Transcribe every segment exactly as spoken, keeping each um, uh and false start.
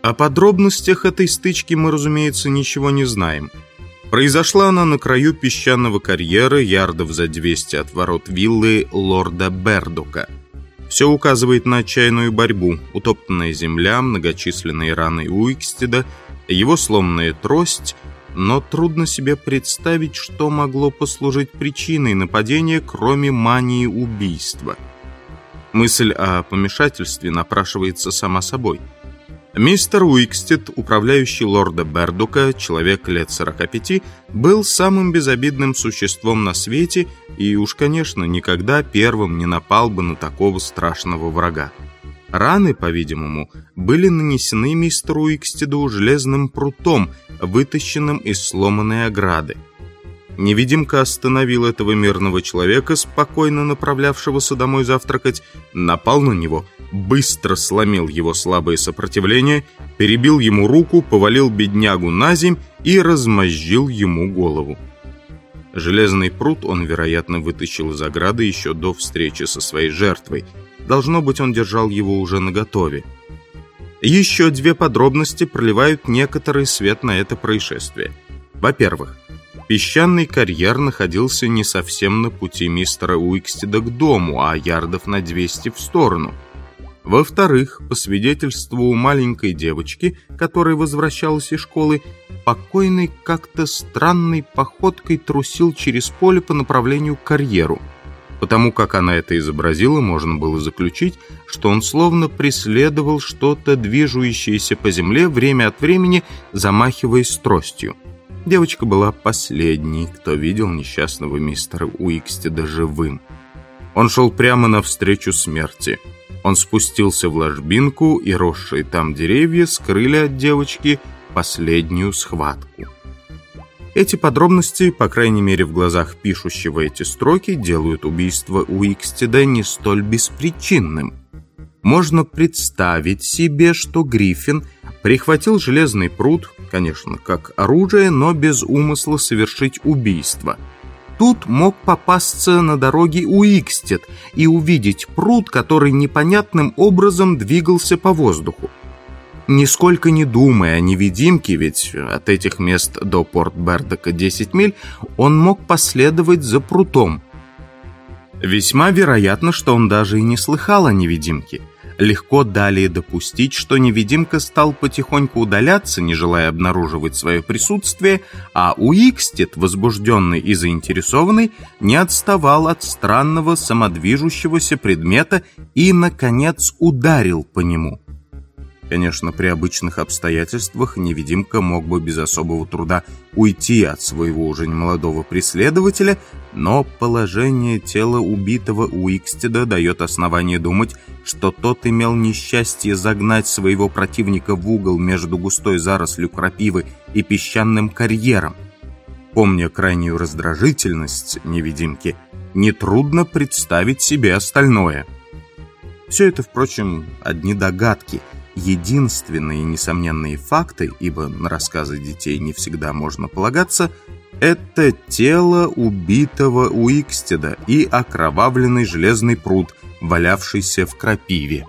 О подробностях этой стычки мы, разумеется, ничего не знаем. Произошла она на краю песчаного карьера, ярдов за двести от ворот виллы лорда Бердука. Все указывает на отчаянную борьбу: утоптанная земля, многочисленные раны Уикстеда, его сломанная трость, но трудно себе представить, что могло послужить причиной нападения, кроме мании убийства. Мысль о помешательстве напрашивается сама собой. Мистер Уикстед, управляющий лорда Бердука, человек лет сорока пяти, был самым безобидным существом на свете и уж, конечно, никогда первым не напал бы на такого страшного врага. Раны, по-видимому, были нанесены мистеру Уикстеду железным прутом, вытащенным из сломанной ограды. Невидимка остановил этого мирного человека, спокойно направлявшегося домой завтракать, напал на него, быстро сломил его слабое сопротивление, перебил ему руку, повалил беднягу на земь и размозжил ему голову. Железный прут он, вероятно, вытащил из ограды еще до встречи со своей жертвой. Должно быть, он держал его уже наготове. Еще две подробности проливают некоторый свет на это происшествие. Во-первых, песчаный карьер находился не совсем на пути мистера Уикстеда к дому, а ярдов на двести в сторону. Во-вторых, по свидетельству маленькой девочки, которая возвращалась из школы, покойный как-то странной походкой трусил через поле по направлению к карьеру. Потому как она это изобразила, можно было заключить, что он словно преследовал что-то, движущееся по земле, время от времени замахиваясь тростью. Девочка была последней, кто видел несчастного мистера Уикстеда живым. Он шел прямо навстречу смерти. Он спустился в ложбинку, и росшие там деревья скрыли от девочки последнюю схватку. Эти подробности, по крайней мере в глазах пишущего эти строки, делают убийство Уикстеда не столь беспричинным. Можно представить себе, что Гриффин прихватил железный прут, конечно, как оружие, но без умысла совершить убийство. Тут мог попасться на дороге Уикстед и увидеть прут, который непонятным образом двигался по воздуху. Нисколько не думая о невидимке, ведь от этих мест до Порт-Бердока десять миль, он мог последовать за прутом. Весьма вероятно, что он даже и не слыхал о невидимке. Легко далее допустить, что невидимка стал потихоньку удаляться, не желая обнаруживать свое присутствие, а Уикстед, возбужденный и заинтересованный, не отставал от странного самодвижущегося предмета и, наконец, ударил по нему. Конечно, при обычных обстоятельствах невидимка мог бы без особого труда уйти от своего уже немолодого преследователя, но положение тела убитого Уикстеда дает основание думать, что тот имел несчастье загнать своего противника в угол между густой зарослью крапивы и песчаным карьером. Помня крайнюю раздражительность невидимки, нетрудно представить себе остальное. Все это, впрочем, одни догадки. Единственные несомненные факты, ибо на рассказы детей не всегда можно полагаться, это тело убитого Уикстеда и окровавленный железный прут, валявшийся в крапиве.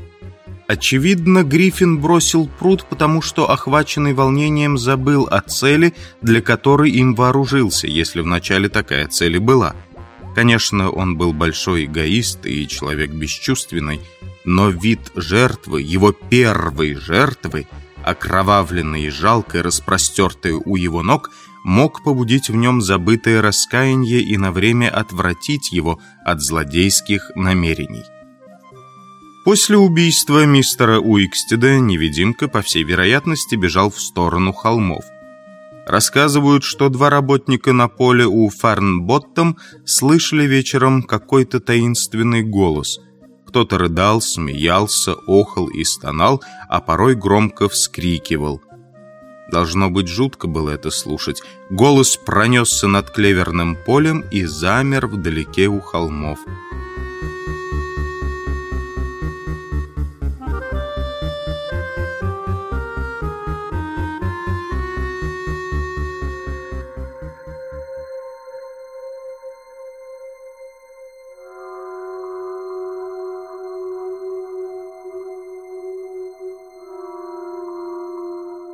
Очевидно, Гриффин бросил прут, потому что, охваченный волнением, забыл о цели, для которой им вооружился, если вначале такая цель и была. Конечно, он был большой эгоист и человек бесчувственный, но вид жертвы, его первой жертвы, окровавленной и жалкой, распростертой у его ног, мог побудить в нем забытое раскаяние и на время отвратить его от злодейских намерений. После убийства мистера Уикстеда невидимка, по всей вероятности, бежал в сторону холмов. Рассказывают, что два работника на поле у Фарнботтом слышали вечером какой-то таинственный голос. Кто-то рыдал, смеялся, охал и стонал, а порой громко вскрикивал. Должно быть, жутко было это слушать. Голос пронесся над клеверным полем и замер вдалеке у холмов.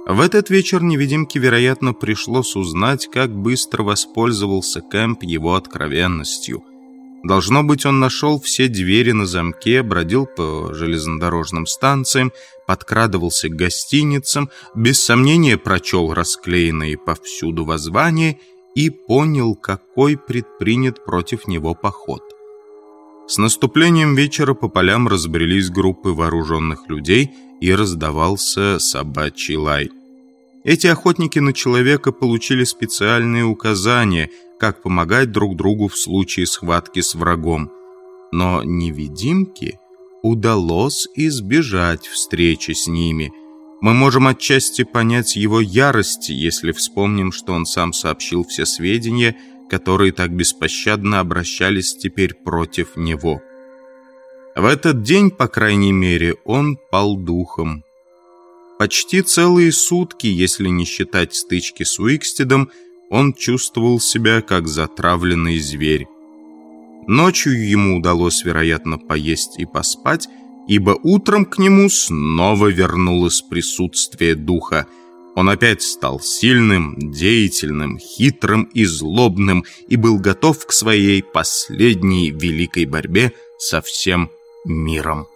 В этот вечер невидимке, вероятно, пришлось узнать, как быстро воспользовался Кэмп его откровенностью. Должно быть, он нашел все двери на замке, бродил по железнодорожным станциям, подкрадывался к гостиницам, без сомнения прочел расклеенные повсюду воззвания и понял, какой предпринят против него поход. С наступлением вечера по полям разбрелись группы вооруженных людей и раздавался собачий лай. Эти охотники на человека получили специальные указания, как помогать друг другу в случае схватки с врагом. Но невидимке удалось избежать встречи с ними. Мы можем отчасти понять его ярость, если вспомним, что он сам сообщил все сведения, которые так беспощадно обращались теперь против него. В этот день, по крайней мере, он пал духом. Почти целые сутки, если не считать стычки с Уикстедом, он чувствовал себя как затравленный зверь. Ночью ему удалось, вероятно, поесть и поспать, ибо утром к нему снова вернулось присутствие духа. Он опять стал сильным, деятельным, хитрым и злобным и был готов к своей последней великой борьбе со всем миром.